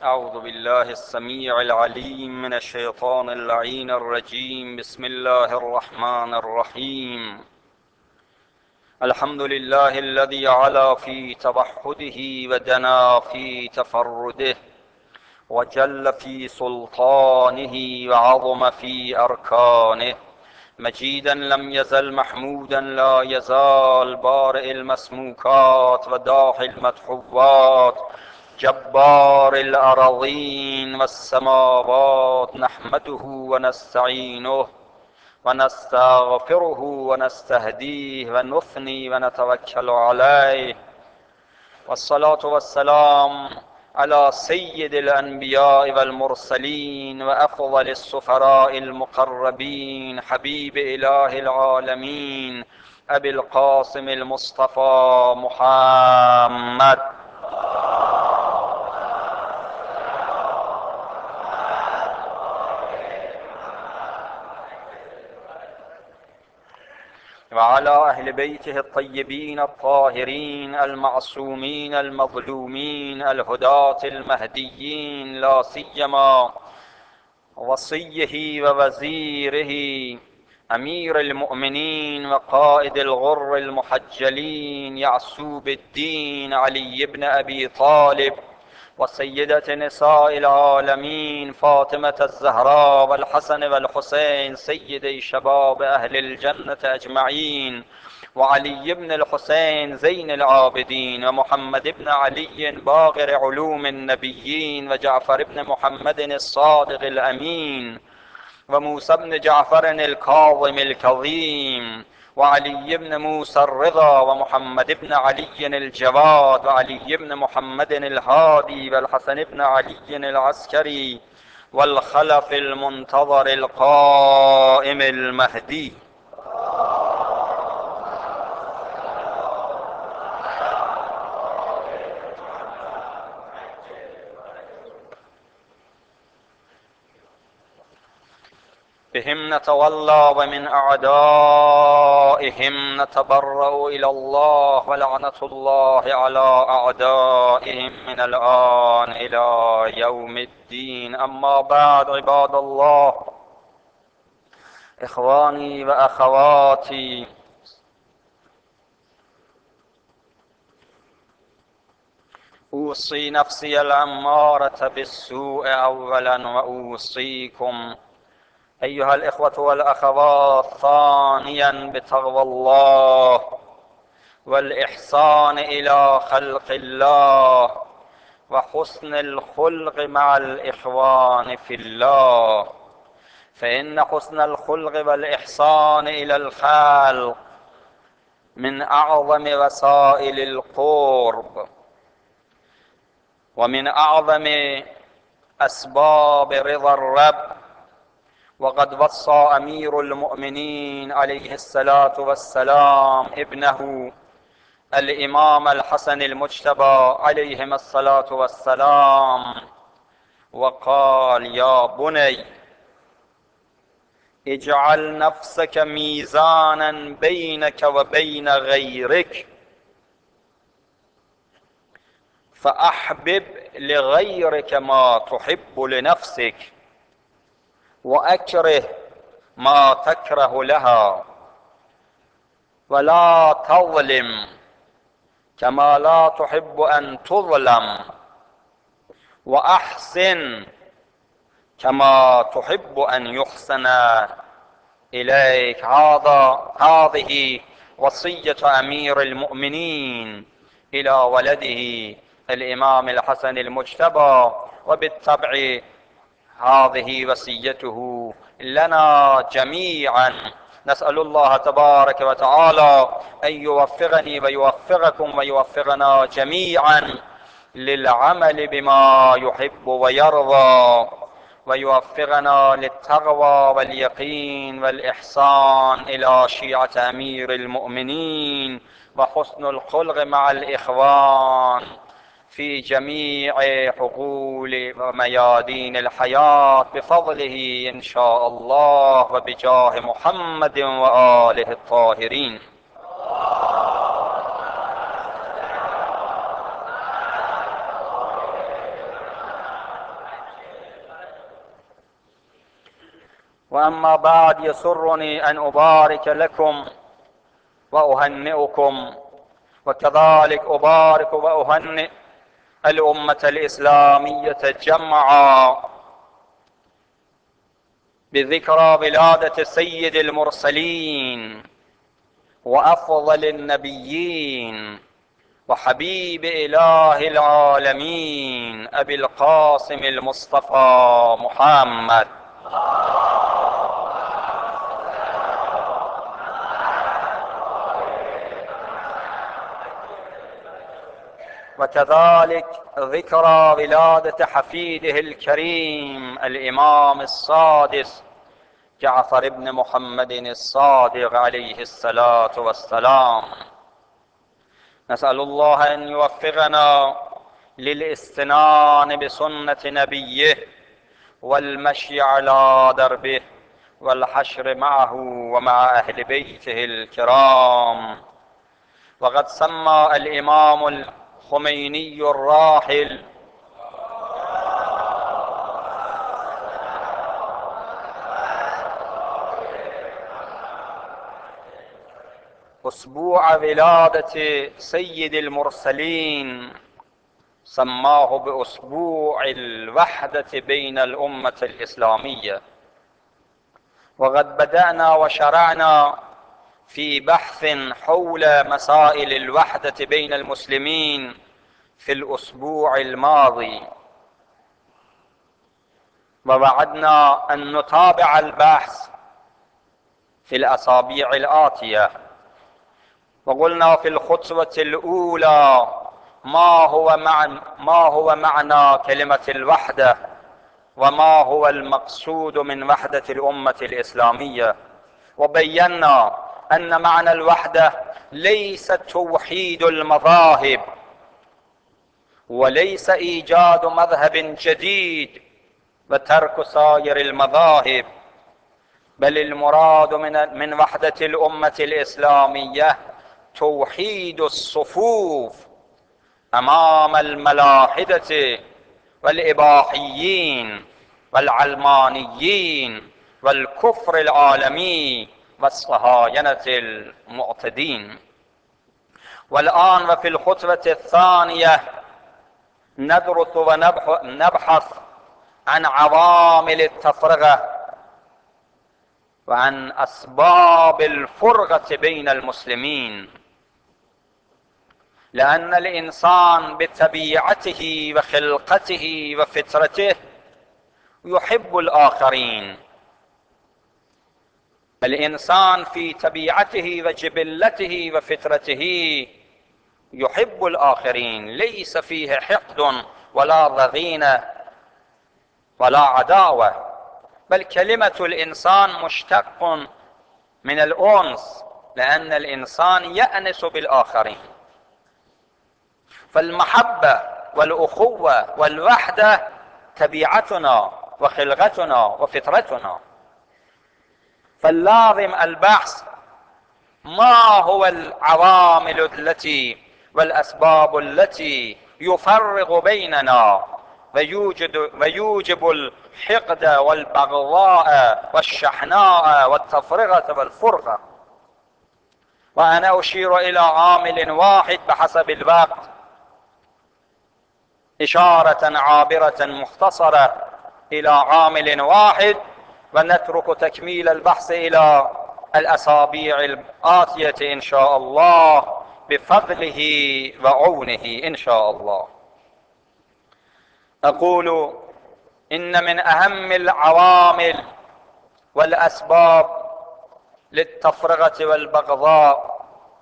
أعوذ بالله السميع العليم من الشيطان اللعين الرجيم. بسم الله الرحمن الرحيم. الحمد لله الذي علا في توحده ودنا في تفرده، وجل في سلطانه وعظم في أركانه. مجيدا لم يزل محمودا لا يزال، بارئ المسموكات وداحي المدحوات، جبار الأراضين والسماوات. نحمده ونستعينه ونستغفره ونستهديه ونثني ونتوكل عليه، والصلاة والسلام على سيد الأنبياء والمرسلين وأفضل السفراء المقربين، حبيب إله العالمين أبي القاسم المصطفى محمد. وعلى أهل بيته الطيبين الطاهرين المعصومين المظلومين الهداة المهديين، لا سيما وصيه ووزيره أمير المؤمنين وقائد الغر المحجلين يعسوب الدين علي بن أبي طالب، وسيدة نساء العالمين فاطمة الزهراء والحسن والحسين سيدي شباب أهل الجنة أجمعين، وعلي بن الحسين زين العابدين، ومحمد بن علي باقر علوم النبيين، وجعفر بن محمد الصادق الأمين، وموسى بن جعفر الكاظم الكظيم، وعلي بن موسى الرضا، ومحمد بن علي الجواد، وعلي بن محمد الهادي، والحسن بن علي العسكري، والخلف المنتظر القائم المهدي. بهم نتولى ومن أعدائهم نتبرأ إلى الله، ولعنة الله على أعدائهم من الآن إلى يوم الدين. أما بعد، عباد الله، إخواني وأخواتي، أوصي نفسي الأمارة بالسوء أولا، وأوصيكم أيها الإخوة والأخوات ثانيا بتقوى الله والإحسان إلى خلق الله، وحسن الخلق مع الإخوان في الله، فإن حسن الخلق والإحسان إلى الخلق من أعظم وسائل القرب، ومن أعظم أسباب رضا الرب. وقد وصى أمير المؤمنين عليه الصلاة والسلام ابنه الإمام الحسن المجتبى عليهما الصلاة والسلام، وقال: يا بني، اجعل نفسك ميزانا بينك وبين غيرك، فأحبب لغيرك ما تحب لنفسك، وأكره ما تكره لها، ولا تظلم كما لا تحب أن تظلم، وأحسن كما تحب أن يحسن إليك. هذه وصية أمير المؤمنين إلى ولده الإمام الحسن المجتبى، وبالطبع هذه وصيته لنا جميعا. نسأل الله تبارك وتعالى أن يوفقني ويوفقكم ويوفقنا جميعا للعمل بما يحب ويرضى، ويوفقنا للتقوى واليقين والإحسان إلى شيعة أمير المؤمنين، وحسن الخلق مع الإخوان في جميع حقول وميادين الحياة بفضله إن شاء الله، وبجاه محمد وآله الطاهرين. وأما بعد، يسرني أن أبارك لكم وأهنئكم، وكذلك أبارك وأهنئ الأمة الإسلامية جمعا بذكرى ولادة سيد المرسلين وأفضل النبيين وحبيب إله العالمين أبي القاسم المصطفى محمد. وكذلك ذكرى ولادة حفيده الكريم الإمام السادس جعفر بن محمد الصادق عليه الصلاة والسلام. نسأل الله أن يوفقنا للاستنان بسنة نبيه والمشي على دربه والحشر معه ومع أهل بيته الكرام. وقد سمى الإمام الخميني الراحل أسبوع ولادة سيد المرسلين، سماه بأسبوع الوحدة بين الأمة الإسلامية. وقد بدأنا وشرعنا في بحث حول مسائل الوحدة بين المسلمين في الأسبوع الماضي، ووعدنا أن نتابع البحث في الأسابيع الآتية. وقلنا في الخطوة الأولى ما هو معنى كلمة الوحدة، وما هو المقصود من وحدة الأمة الإسلامية. وبينا أن معنى الوحدة ليس توحيد المذاهب، وليس إيجاد مذهب جديد وترك سائر المذاهب، بل المراد من وحدة الأمة الإسلامية توحيد الصفوف أمام الملاحدة والإباحيين والعلمانيين والكفر العالمي والصهاينة المعتدين. والآن وفي الخطوة الثانية ندرس ونبحث عن عوامل التفرقة وعن أسباب الفرقة بين المسلمين، لأن الإنسان بطبيعته وخلقته وفطرته يحب الآخرين. الإنسان في طبيعته وجبلته وفطرته يحب الآخرين، ليس فيه حقد ولا ضغينة ولا عداوة، بل كلمة الإنسان مشتق من الأنس، لأن الإنسان يأنس بالآخرين. فالمحبة والأخوة والوحدة طبيعتنا وخلقتنا وفطرتنا. فاللازم البحث ما هو العوامل التي والأسباب التي يفرق بيننا ويوجب الحقد والبغضاء والشحناء والتفرقة والفرقة. وأنا أشير إلى عامل واحد بحسب الوقت، إشارة عابرة مختصرة إلى عامل واحد، ونترك تكميل البحث إلى الأسابيع الآتية إن شاء الله بفضله وعونه إن شاء الله. أقول إن من أهم العوامل والأسباب للتفرقة والبغضاء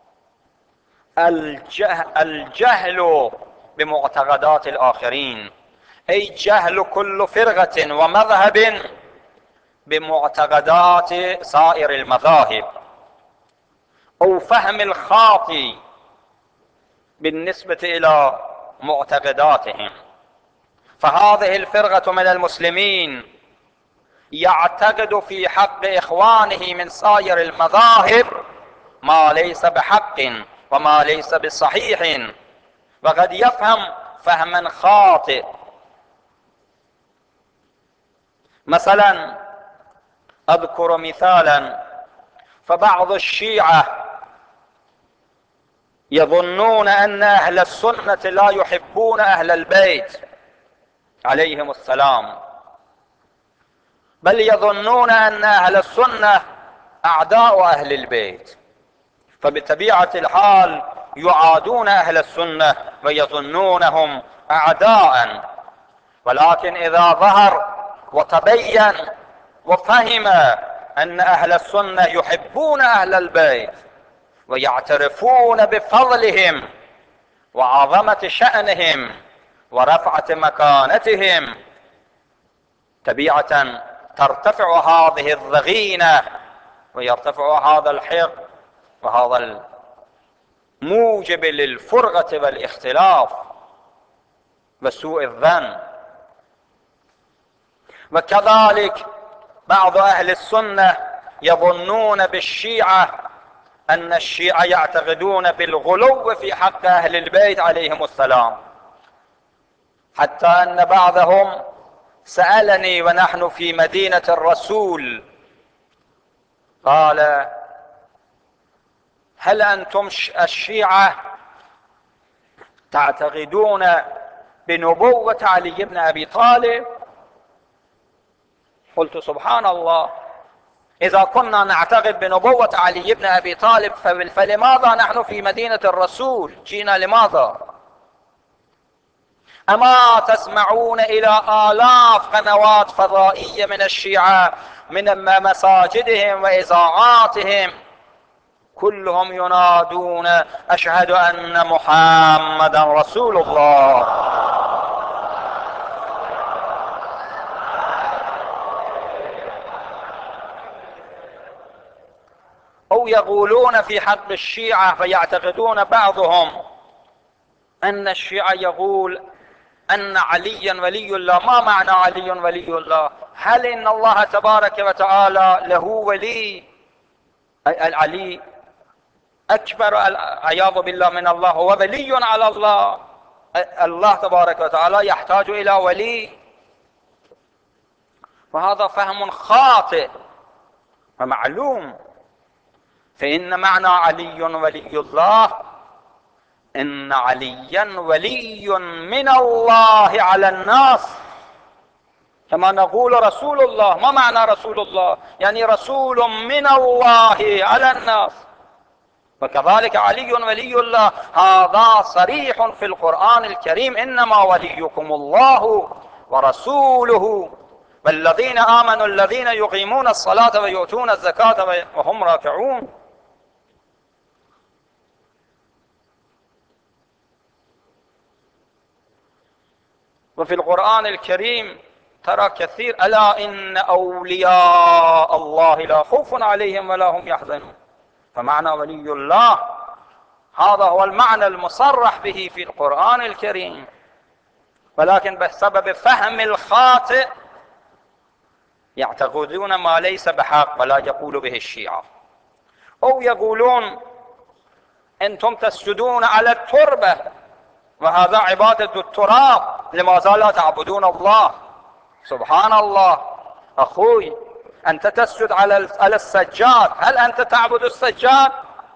الجهل بمعتقدات الآخرين، أي جهل كل فرقة ومذهب بمعتقدات سائر المذاهب، أو فهم الخاطئ بالنسبة إلى معتقداتهم. فهذه الفرقة من المسلمين يعتقد في حق إخوانه من سائر المذاهب ما ليس بحق وما ليس بصحيح، وقد يفهم فهما خاطئ. مثلا أذكر مثالا. فبعض الشيعة يظنون أن أهل السنة لا يحبون أهل البيت عليهم السلام، بل يظنون أن أهل السنة أعداء أهل البيت، فبطبيعة الحال يعادون أهل السنة ويظنونهم أعداء. ولكن إذا ظهر وتبين وفهم أن أهل السنة يحبون أهل البيت ويعترفون بفضلهم وعظمة شأنهم ورفعة مكانتهم، طبيعة ترتفع هذه الضغينة ويرتفع هذا الحقد وهذا الموجب للفرقة والاختلاف وسوء الظن. وكذلك بعض أهل السنة يظنون بالشيعة أن الشيعة يعتقدون بالغلو في حق أهل البيت عليهم السلام، حتى أن بعضهم سألني ونحن في مدينة الرسول قال: هل أنتم الشيعة تعتقدون بنبوة علي بن أبي طالب؟ قلت: سبحان الله، إذا كنا نعتقد بنبوة علي بن أبي طالب فلماذا نحن في مدينة الرسول؟ جئنا لماذا؟ أما تسمعون إلى آلاف قنوات فضائية من الشيعة من مساجدهم وإذاعاتهم كلهم ينادون: أشهد أن محمدا رسول الله. أو يقولون في حق الشيعة فيعتقدون بعضهم أن الشيعة يقول أن عليا ولي الله. ما معنى علي ولي الله؟ هل إن الله تبارك وتعالى له ولي؟ علي أكبر عياذ بالله من الله، هو ولي على الله. الله تبارك وتعالى يحتاج إلى ولي؟ وهذا فهم خاطئ ومعلوم. فإن معنى علي ولي الله إن عليا ولي من الله على الناس، كما نقول رسول الله. ما معنى رسول الله؟ يعني رسول من الله على الناس. وكذلك علي ولي الله، هذا صريح في القرآن الكريم: إنما وليكم الله ورسوله والذين آمنوا الذين يقيمون الصلاة ويؤتون الزكاة وهم راكعون. وفي القرآن الكريم ترى كثير: ألا إن أولياء الله لا خوف عليهم ولا هم يحزنون. فمعنى ولي الله هذا هو المعنى المصرح به في القرآن الكريم، ولكن بسبب فهم الخاطئ يعتقدون ما ليس بحق ولا يقول به الشيعة. أو يقولون: أنتم تسجدون على التربة وهذا عبادة التراب، لماذا لا تعبدون الله؟ سبحان الله أخوي، أنت تسجد على السجاد، هل أنت تعبد السجاد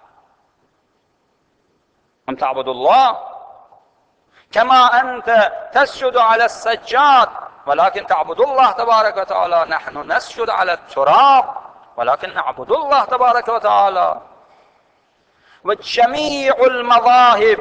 أم تعبد الله؟ كما أنت تسجد على السجاد ولكن تعبد الله تبارك وتعالى، نحن نسجد على التراب ولكن نعبد الله تبارك وتعالى. وجميع المذاهب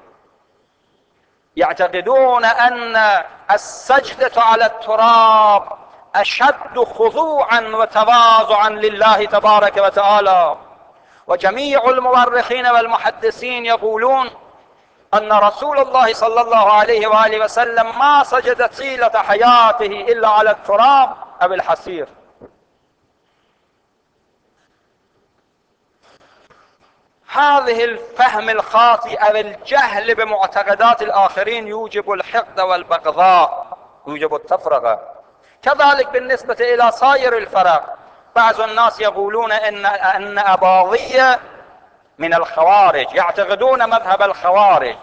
يعتقدون أن السجدة على التراب أشد خضوعا وتواضعا لله تبارك وتعالى. وجميع المؤرخين والمحدثين يقولون أن رسول الله صلى الله عليه وآله وسلم ما سجد طيلة حياته إلا على التراب أو الحصير. هذه الفهم الخاطئ أو الجهل بمعتقدات الآخرين يوجب الحقد والبغضاء، يوجب التفرقة. كذلك بالنسبة إلى سائر الفرق، بعض الناس يقولون أن أباضية من الخوارج، يعتقدون مذهب الخوارج،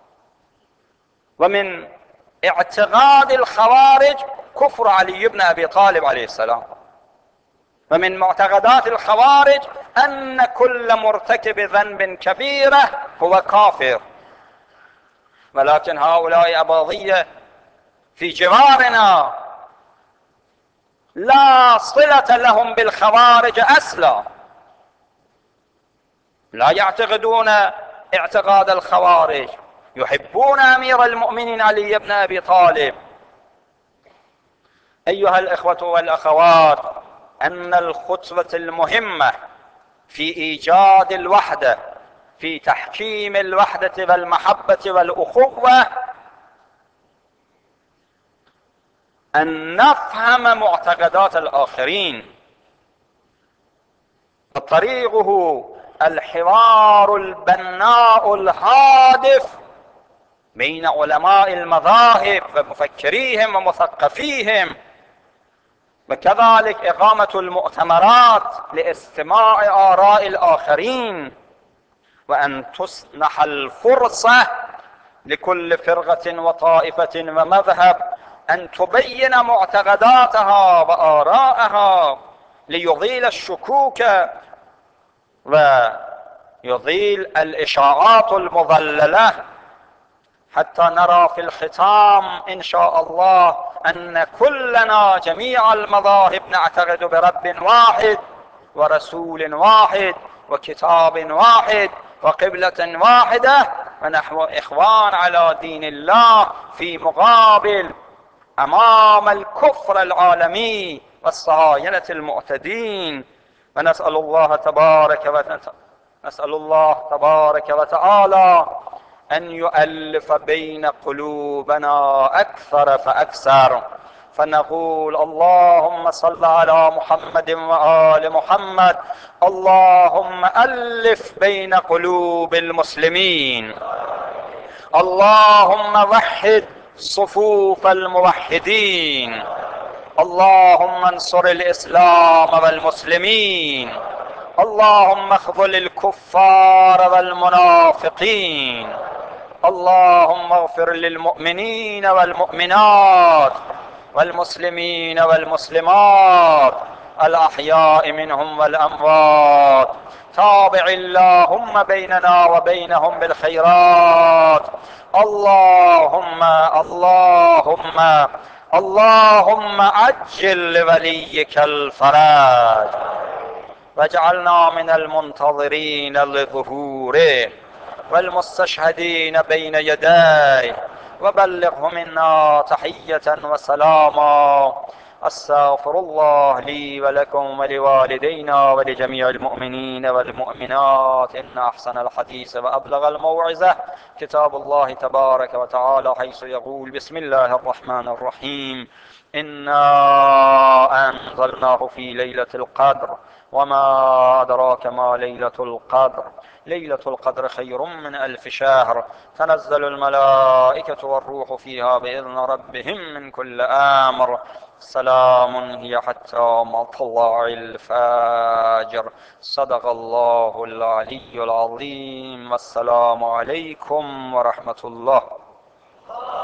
ومن اعتقاد الخوارج كفر علي بن أبي طالب عليه السلام. ومن معتقدات الخوارج أن كل مرتكب ذنب كبيرة هو كافر. ولكن هؤلاء أباضية في جوارنا لا صلة لهم بالخوارج أصلا، لا يعتقدون اعتقاد الخوارج، يحبون أمير المؤمنين علي بن أبي طالب. أيها الإخوة والأخوات، أن الخطوة المهمة في إيجاد الوحدة، في تحكيم الوحدة والمحبة والأخوة، أن نفهم معتقدات الآخرين. طريقه الحوار البناء الهادف بين علماء المذاهب ومفكريهم ومثقفيهم، وكذلك إقامة المؤتمرات لاستماع آراء الآخرين، وأن تسنح الفرصة لكل فرقة وطائفة ومذهب أن تبين معتقداتها وآراءها ليزيل الشكوك ويزيل الإشاعات المضللة، حتى نرى في الختام إن شاء الله أن كلنا جميع المذاهب نعتقد برب واحد ورسول واحد وكتاب واحد وقبلة واحدة، ونحن إخوان على دين الله في مقابل أمام الكفر العالمي والصهاينة المعتدين. ونسأل الله تبارك وتعالى أن يؤلف بين قلوبنا أكثر فأكثر، فنقول اللهم صل على محمد وآل محمد، اللهم ألف بين قلوب المسلمين، اللهم وحد صفوف الموحدين، اللهم انصر الإسلام والمسلمين، اللهم اخذل الكفار والمنافقين، اللهم اغفر للمؤمنين والمؤمنات والمسلمين والمسلمات الأحياء منهم والأموات. تابع اللهم بيننا وبينهم بالخيرات. اللهم عجل لوليك الفرج، واجعلنا من المنتظرين لظهوره والمستشهدين بين يديه، وبلغه منا تحية وسلاما. أستغفر الله لي ولكم ولوالدينا ولجميع المؤمنين والمؤمنات. إن أحسن الحديث وأبلغ الموعظة كتاب الله تبارك وتعالى، حيث يقول: بسم الله الرحمن الرحيم، إنا أنزلناه في ليلة القدر، وما أدراك ما ليلة القدر، ليلة القدر خير من 1000 شهر، تنزل الملائكة والروح فيها بإذن ربهم من كل أمر، سلام هي حتى مطلع الفجر. صدق الله العلي العظيم، والسلام عليكم ورحمة الله.